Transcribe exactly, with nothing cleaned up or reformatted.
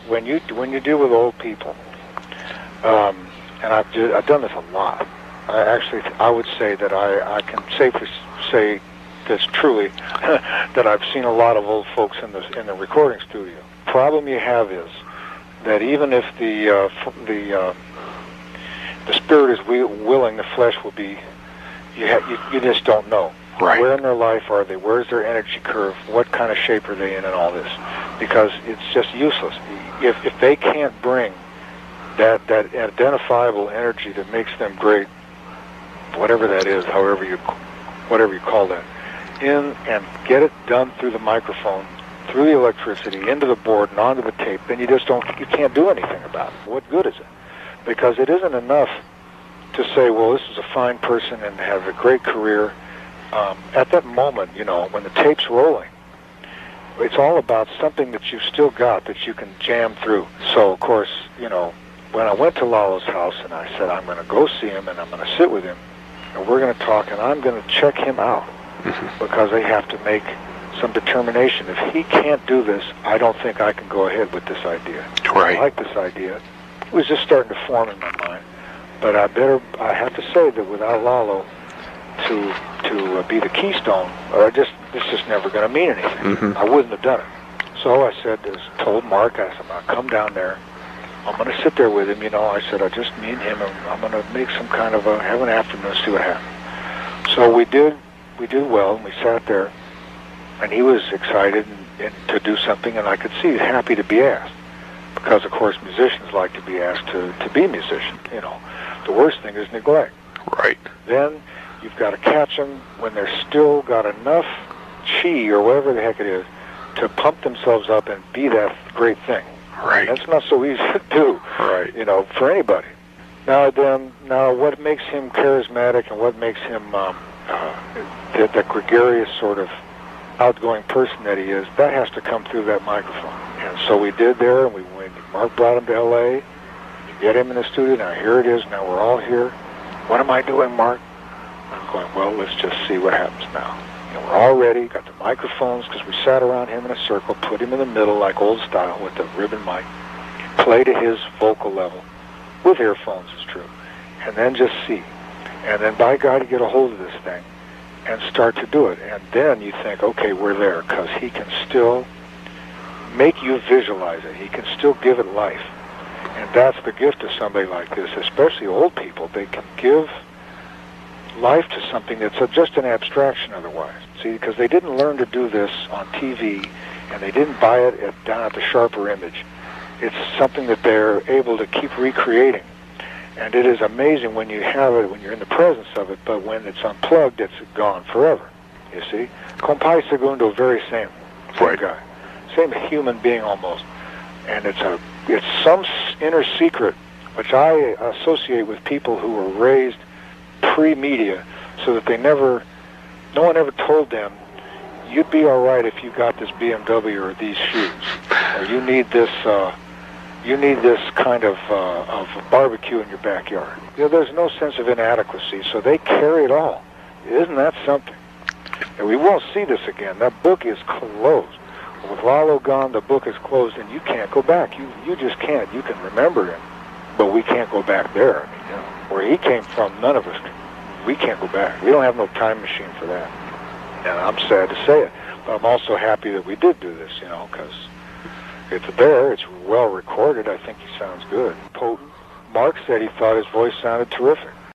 when you when you deal with old people, um, and I've do, I've done this a lot. I actually I would say that I I can safely say this truly that I've seen a lot of old folks in the in the recording studio. Problem you have is that even if the uh, f the uh, the spirit is wi willing, the flesh will be. You, ha you you just don't know. Right. Where in their life are they? Where's their energy curve? What kind of shape are they in and all this? Because it's just useless. If, if they can't bring that, that identifiable energy that makes them great, whatever that is, however you, whatever you call that, in and get it done through the microphone, through the electricity, into the board and onto the tape, then you just don't, you can't do anything about it. What good is it? Because it isn't enough to say, well, this is a fine person and have a great career. Um, at that moment, you know, when the tape's rolling, it's all about something that you've still got that you can jam through. So, of course, you know, when I went to Lalo's house and I said, I'm going to go see him and I'm going to sit with him and we're going to talk and I'm going to check him out because they have to make some determination. If he can't do this, I don't think I can go ahead with this idea. Right. I like this idea. It was just starting to form in my mind. But I better, I have to say that without Lalo, to to uh, be the keystone, or I just this is never going to mean anything. Mm-hmm. I wouldn't have done it. So I said, as told Mark, I said, I'll come down there. I'm going to sit there with him. You know, I said, I just me and him, and I'm going to make some kind of a have an afternoon, see what happens. So we did. We did well, and we sat there, and he was excited and, and to do something, and I could see he's happy to be asked, because of course musicians like to be asked to to be musicians. You know, the worst thing is neglect. Right. Then you've got to catch them when they're still got enough chi or whatever the heck it is to pump themselves up and be that great thing. Right. That's not so easy to do. Right. You know, for anybody. Now then, now what makes him charismatic and what makes him um, uh, the, the gregarious sort of outgoing person that he is, that has to come through that microphone. And so we did there, and we went. Mark brought him to L A. You get him in the studio. Now here it is. Now we're all here. What am I doing, Mark? I'm going, well, let's just see what happens now. And we're all ready, got the microphones, because we sat around him in a circle, put him in the middle like old style with the ribbon mic, play to his vocal level, with earphones, it's true, and then just see. And then, by God, you get a hold of this thing and start to do it. And then you think, okay, we're there, because he can still make you visualize it. He can still give it life. And that's the gift of somebody like this, especially old people. They can give life to something that's a, just an abstraction otherwise. See, because they didn't learn to do this on T V, and they didn't buy it at, down at the Sharper Image. It's something that they're able to keep recreating. And it is amazing when you have it, when you're in the presence of it, but when it's unplugged, it's gone forever, you see. Compay Segundo, very same, same Right. guy. Same human being almost. And it's a it's some inner secret, which I associate with people who were raised pre-media, so that they never, no one ever told them, you'd be all right if you got this B M W or these shoes, or you need this, uh, you need this kind of uh, of barbecue in your backyard. You know, there's no sense of inadequacy, so they carry it all. Isn't that something? And we won't see this again. That book is closed. With Lalo gone, the book is closed, and you can't go back. You you just can't. You can remember him, but we can't go back there. I mean, you know, where he came from, none of us can. We can't go back. We don't have no time machine for that. And I'm sad to say it, but I'm also happy that we did do this, you know, because it's there, it's well recorded. I think he sounds good. Potent. Mark said he thought his voice sounded terrific.